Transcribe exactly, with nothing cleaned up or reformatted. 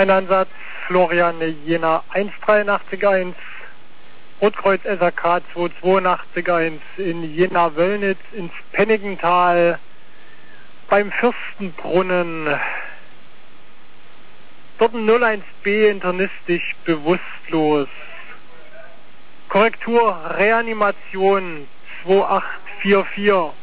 Ein Ansatz, Florian Jena eins drei acht eins, Rotkreuz S A K zwei zwei acht eins in Jena-Wöllnitz ins Penningental beim Fürstenbrunnen. Dort ein null eins B internistisch bewusstlos. Korrektur, Reanimation zwei acht vier vier.